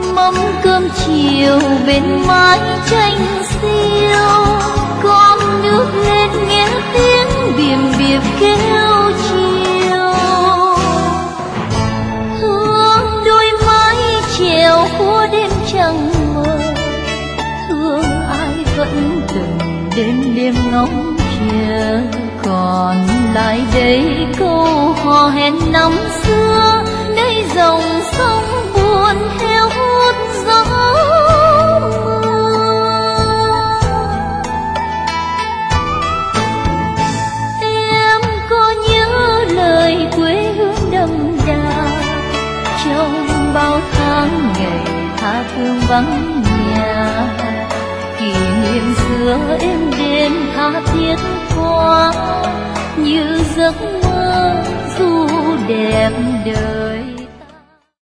Mâm cơm chiều bên mái tranh xiêu, con nước lên nghe tiếng biềm biệp kêu chiều. Thương đôi mái chèo của đêm trăng mờ, thương ai vẫn từng đêm đêm ngóng chờ. Còn lại đây câu hò hẹn năm xưa, nơi dòng sông buồn theo hút gió mưa. Em có nhớ lời quê hương đậm đà, trong bao tháng ngày tha phương vắng nhà. Kỷ niệm xưa êm đềm tha thiết quá, như giấc mơ du đẹp đời.